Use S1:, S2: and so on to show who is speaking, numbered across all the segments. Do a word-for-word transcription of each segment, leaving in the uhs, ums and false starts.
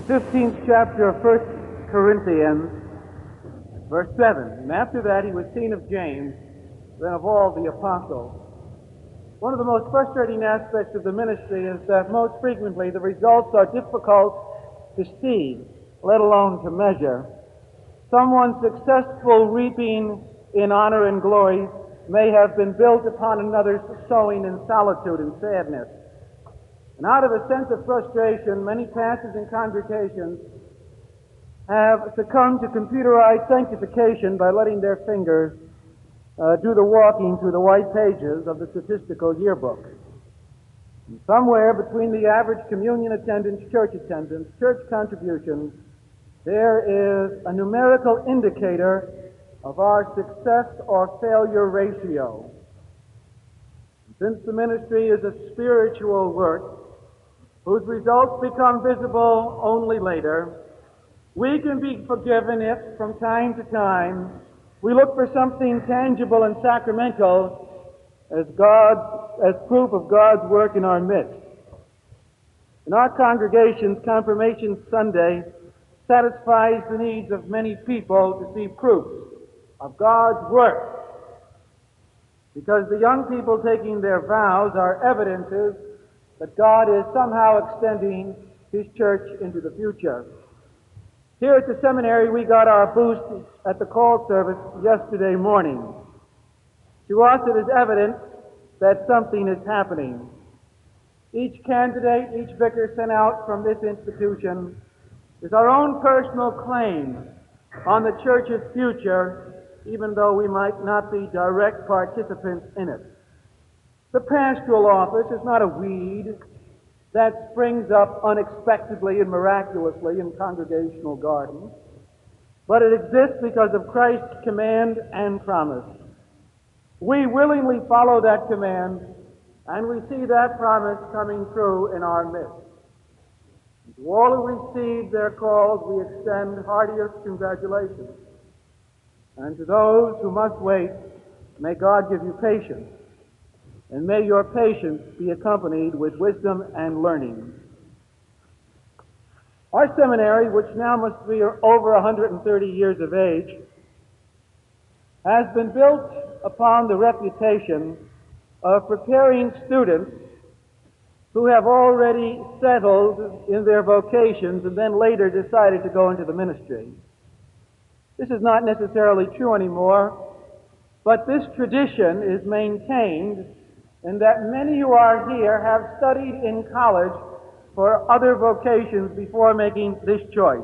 S1: fifteenth chapter of First Corinthians, verse seven. And after that he was seen of James, then of all the apostles. One of the most frustrating aspects of the ministry is that most frequently the results are difficult to see, let alone to measure. Someone's successful reaping in honor and glory may have been built upon another's sowing in solitude and sadness. And out of a sense of frustration, many pastors and congregations have succumbed to computerized sanctification by letting their fingers uh, do the walking through the white pages of the statistical yearbook. And somewhere between the average communion attendance, church attendance, church contributions, there is a numerical indicator of our success or failure ratio. Since the ministry is a spiritual work whose results become visible only later, we can be forgiven if, from time to time, we look for something tangible and sacramental as God, as proof of God's work in our midst. In our congregations, Confirmation Sunday satisfies the needs of many people to see proofs of God's work, because the young people taking their vows are evidences that God is somehow extending His church into the future. Here at the seminary, we got our boost at the call service yesterday morning. To us, it is evident that something is happening. Each candidate, each vicar sent out from this institution is our own personal claim on the church's future, even though we might not be direct participants in it. The pastoral office is not a weed that springs up unexpectedly and miraculously in congregational gardens, but it exists because of Christ's command and promise. We willingly follow that command, and we see that promise coming through in our midst. To all who receive their calls, we extend heartiest congratulations. And to those who must wait, may God give you patience, and may your patience be accompanied with wisdom and learning. Our seminary, which now must be over one hundred thirty years of age, has been built upon the reputation of preparing students who have already settled in their vocations and then later decided to go into the ministry. This is not necessarily true anymore, but this tradition is maintained in that many who are here have studied in college for other vocations before making this choice.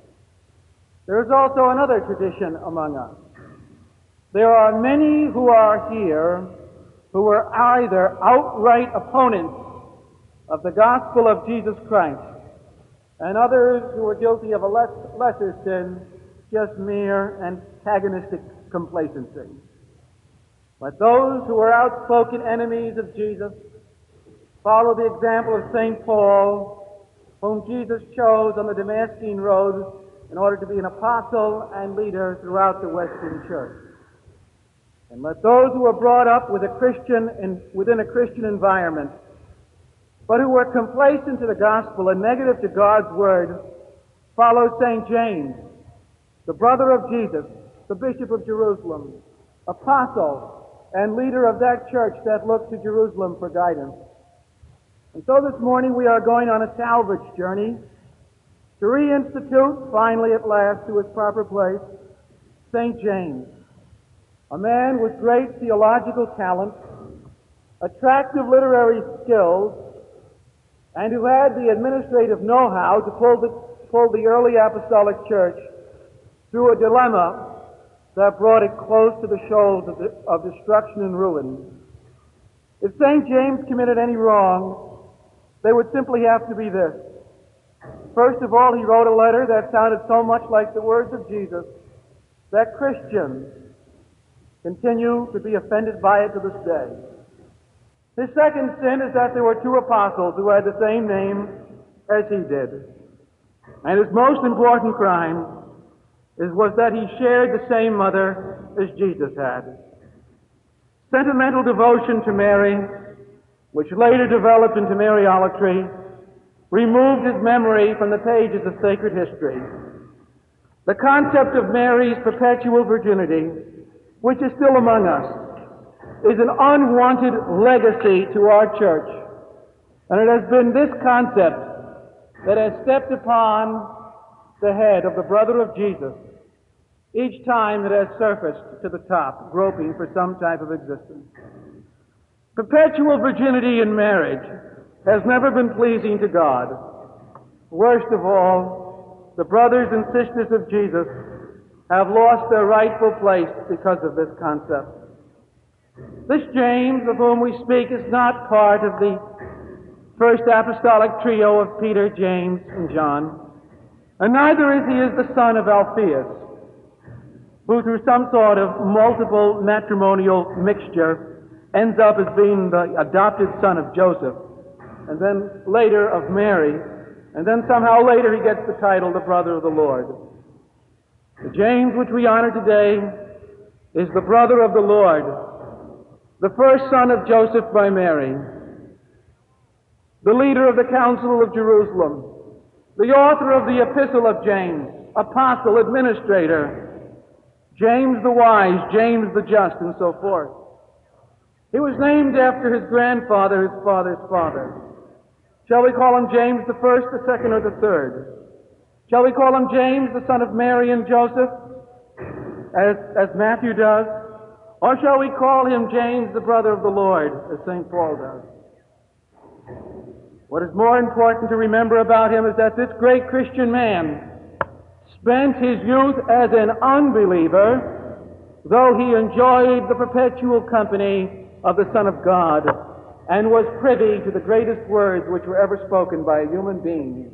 S1: There is also another tradition among us. There are many who are here who are either outright opponents of the gospel of Jesus Christ, and others who are guilty of a less, lesser sin, just mere antagonistic complacency. But those who are outspoken enemies of Jesus follow the example of Saint Paul, whom Jesus chose on the Damascene road in order to be an apostle and leader throughout the Western Church. And let those who are brought up with a Christian in, within a Christian environment, but who are complacent to the gospel and negative to God's word, follow Saint James, the brother of Jesus, the Bishop of Jerusalem, apostle, and leader of that church that looked to Jerusalem for guidance. And so this morning we are going on a salvage journey to reinstitute, finally at last, to his proper place, Saint James, a man with great theological talent, attractive literary skills, and who had the administrative know-how to pull the, pull the early apostolic church through a dilemma that brought it close to the shoals of, the, of destruction and ruin. If Saint James committed any wrong, they would simply have to be this. First of all, he wrote a letter that sounded so much like the words of Jesus that Christians continue to be offended by it to this day. His second sin is that there were two apostles who had the same name as he did. And his most important crime is was that he shared the same mother as Jesus had. Sentimental devotion to Mary, which later developed into Mariolatry, removed his memory from the pages of sacred history. The concept of Mary's perpetual virginity, which is still among us, is an unwanted legacy to our church. And it has been this concept that has stepped upon the head of the brother of Jesus each time it has surfaced to the top, groping for some type of existence. Perpetual virginity in marriage has never been pleasing to God. Worst of all, the brothers and sisters of Jesus have lost their rightful place because of this concept. This James, of whom we speak, is not part of the first apostolic trio of Peter, James, and John, and neither is he is the son of Alphaeus, who through some sort of multiple matrimonial mixture ends up as being the adopted son of Joseph, and then later of Mary, and then somehow later he gets the title the brother of the Lord. The James which we honor today is the brother of the Lord, the first son of Joseph by Mary, the leader of the Council of Jerusalem, the author of the Epistle of James, apostle, administrator, James the wise, James the just, and so forth. He was named after his grandfather, his father's father. Shall we call him James the first, the second, or the third? Shall we call him James, the son of Mary and Joseph, as, as Matthew does? Or shall we call him James, the brother of the Lord, as Saint Paul does? What is more important to remember about him is that this great Christian man spent his youth as an unbeliever, though he enjoyed the perpetual company of the Son of God and was privy to the greatest words which were ever spoken by a human being.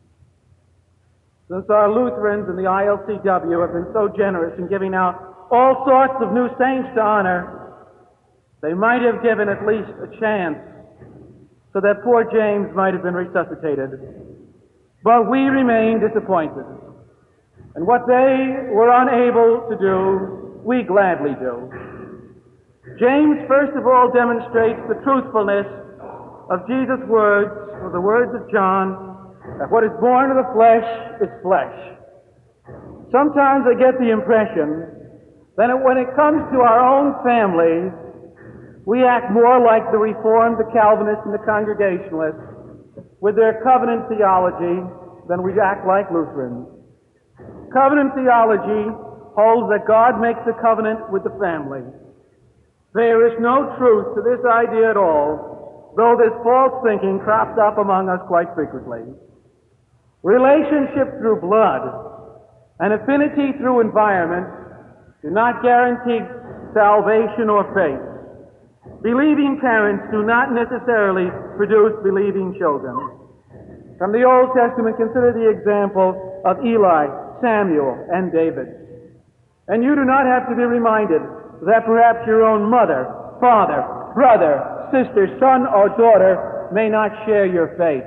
S1: Since our Lutherans and the I L C W have been so generous in giving out all sorts of new saints to honor, they might have given at least a chance so that poor James might have been resuscitated. But we remain disappointed. And what they were unable to do, we gladly do. James, first of all, demonstrates the truthfulness of Jesus' words, or the words of John, that what is born of the flesh is flesh. Sometimes I get the impression that when it comes to our own families, we act more like the Reformed, the Calvinists, and the Congregationalists with their covenant theology than we act like Lutherans. Covenant theology holds that God makes a covenant with the family. There is no truth to this idea at all, though this false thinking crops up among us quite frequently. Relationship through blood and affinity through environment do not guarantee salvation or faith. Believing parents do not necessarily produce believing children. From the Old Testament, consider the example of Eli, Samuel, and David. And you do not have to be reminded that perhaps your own mother, father, brother, sister, son, or daughter may not share your faith.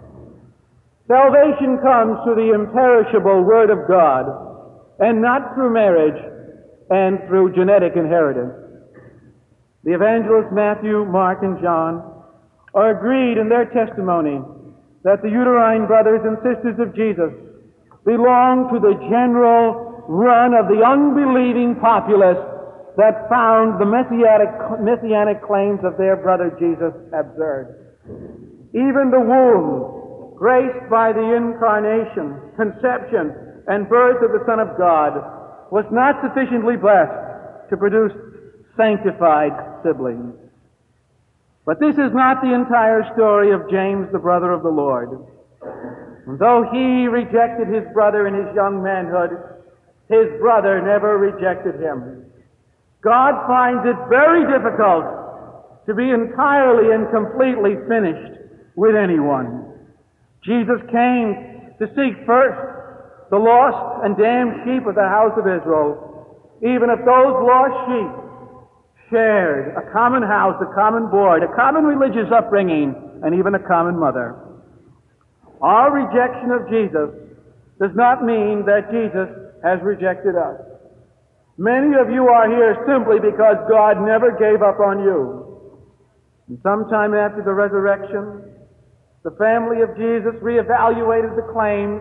S1: Salvation comes through the imperishable Word of God, and not through marriage and through genetic inheritance. The evangelists Matthew, Mark, and John are agreed in their testimony that the uterine brothers and sisters of Jesus belong to the general run of the unbelieving populace that found the messianic, messianic claims of their brother Jesus absurd. Even the womb, graced by the incarnation, conception, and birth of the Son of God, was not sufficiently blessed to produce sanctified siblings. But this is not the entire story of James, the brother of the Lord. And though he rejected his brother in his young manhood, his brother never rejected him. God finds it very difficult to be entirely and completely finished with anyone. Jesus came to seek first the lost and damned sheep of the house of Israel, even if those lost sheep shared a common house, a common board, a common religious upbringing, and even a common mother. Our rejection of Jesus does not mean that Jesus has rejected us. Many of you are here simply because God never gave up on you. And sometime after the resurrection, the family of Jesus reevaluated the claims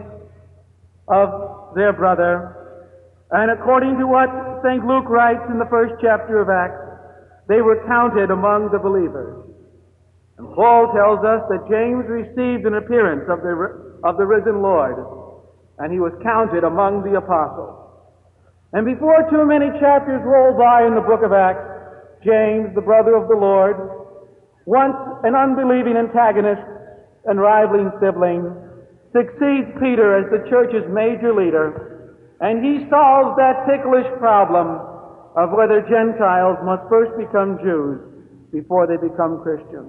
S1: of their brother, and according to what Saint Luke writes in the first chapter of Acts, they were counted among the believers. And Paul tells us that James received an appearance of the, of the risen Lord, and he was counted among the apostles. And before too many chapters roll by in the book of Acts, James, the brother of the Lord, once an unbelieving antagonist and rivaling sibling, succeeds Peter as the church's major leader, and he solves that ticklish problem of whether Gentiles must first become Jews before they become Christians.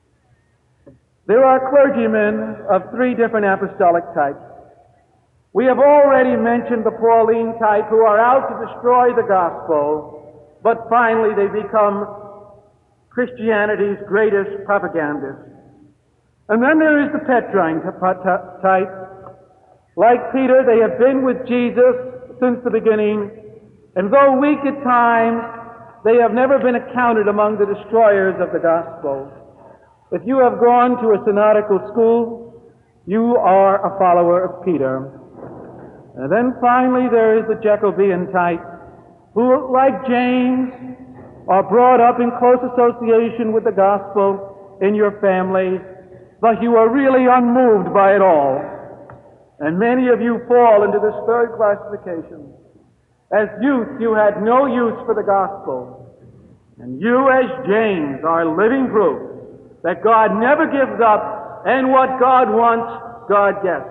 S1: There are clergymen of three different apostolic types. We have already mentioned the Pauline type, who are out to destroy the gospel, but finally they become Christianity's greatest propagandists. And then there is the Petrine type. Like Peter, they have been with Jesus since the beginning, and though weak at times, they have never been accounted among the destroyers of the gospel. If you have gone to a synodical school, you are a follower of Peter. And then finally there is the Jacobean type, who, like James, are brought up in close association with the gospel in your family, but you are really unmoved by it all. And many of you fall into this third classification. As youth, you had no use for the gospel. And you, as James, are living proof that God never gives up, and what God wants, God gets.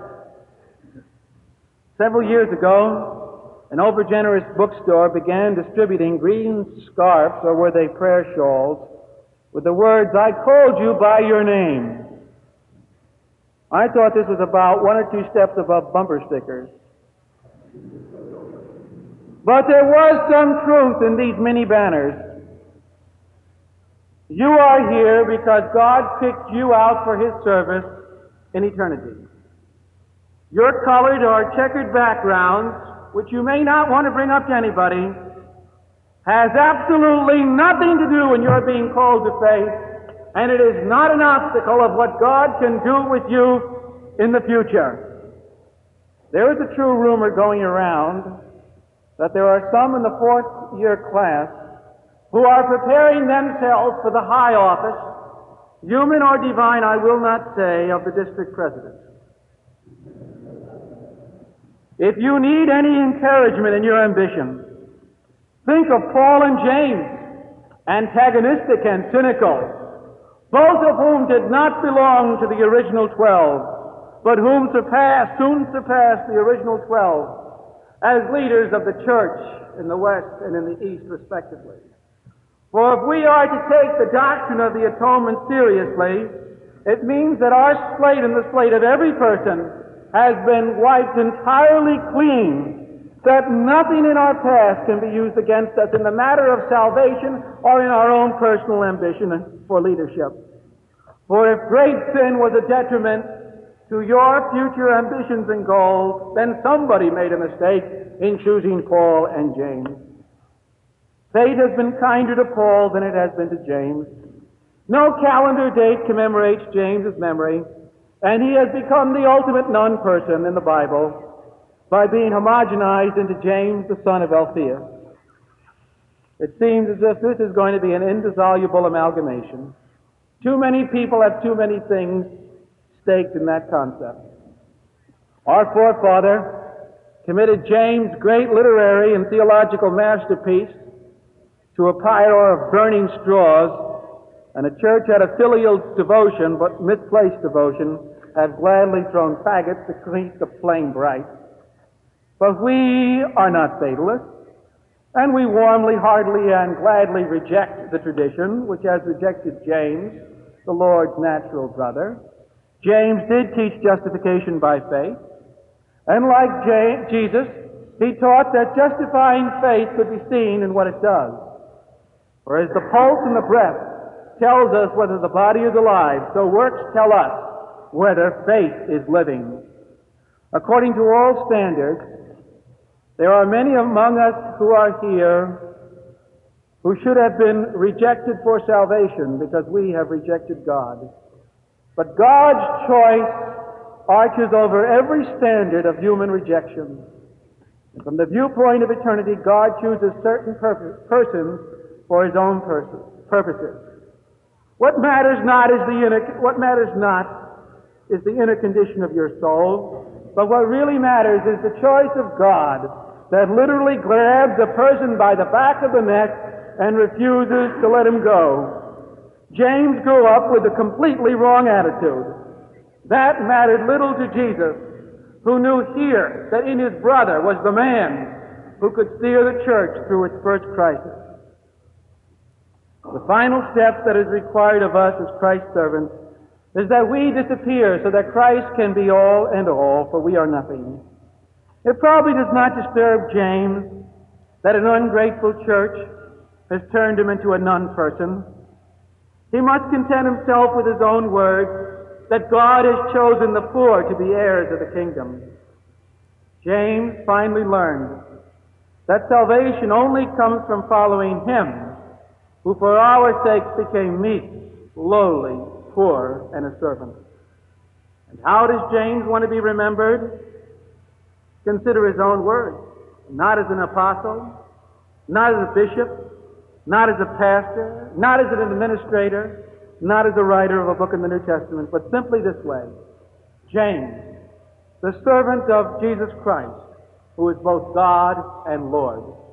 S1: Several years ago, an overgenerous bookstore began distributing green scarfs, or were they prayer shawls, with the words, "I called you by your name." I thought this was about one or two steps above bumper stickers. But there was some truth in these mini banners. You are here because God picked you out for His service in eternity. Your colored or checkered backgrounds, which you may not want to bring up to anybody, has absolutely nothing to do when you're being called to faith, and it is not an obstacle of what God can do with you in the future. There is a true rumor going around that there are some in the fourth year class who are preparing themselves for the high office, human or divine, I will not say, of the district president. If you need any encouragement in your ambition, think of Paul and James, antagonistic and cynical, both of whom did not belong to the original twelve, but whom surpassed, soon surpassed the original twelve as leaders of the church in the West and in the East, respectively. For if we are to take the doctrine of the atonement seriously, it means that our slate and the slate of every person has been wiped entirely clean, so that nothing in our past can be used against us in the matter of salvation or in our own personal ambition for leadership. For if great sin was a detriment to your future ambitions and goals, then somebody made a mistake in choosing Paul and James. Fate has been kinder to Paul than it has been to James. No calendar date commemorates James's memory, and he has become the ultimate non-person in the Bible by being homogenized into James, the son of Alphaeus. It seems as if this is going to be an indissoluble amalgamation. Too many people have too many things staked in that concept. Our forefather committed James' great literary and theological masterpiece to a pyre of burning straws, and a church at a filial devotion, but misplaced devotion, have gladly thrown faggots to keep the flame bright. But we are not fatalists, and we warmly, heartily, and gladly reject the tradition which has rejected James, the Lord's natural brother. James did teach justification by faith, and like James, Jesus, he taught that justifying faith could be seen in what it does. For as the pulse and the breath tells us whether the body is alive, so works tell us whether faith is living. According to all standards, there are many among us who are here who should have been rejected for salvation because we have rejected God. But God's choice arches over every standard of human rejection. And from the viewpoint of eternity, God chooses certain purpose, persons for his own purpose, purposes. What matters not is the inner, what matters not is the inner condition of your soul, but what really matters is the choice of God that literally grabs a person by the back of the neck and refuses to let him go. James grew up with a completely wrong attitude. That mattered little to Jesus, who knew here that in his brother was the man who could steer the church through its first crisis. The final step that is required of us as Christ's servants is that we disappear so that Christ can be all and all, for we are nothing. It probably does not disturb James that an ungrateful church has turned him into a non-person. He must content himself with his own words that God has chosen the poor to be heirs of the kingdom. James finally learned that salvation only comes from following him who for our sakes became meek, lowly, poor, and a servant. And how does James want to be remembered? Consider his own words. Not as an apostle, not as a bishop, not as a pastor, not as an administrator, not as a writer of a book in the New Testament, but simply this way. James, the servant of Jesus Christ, who is both God and Lord.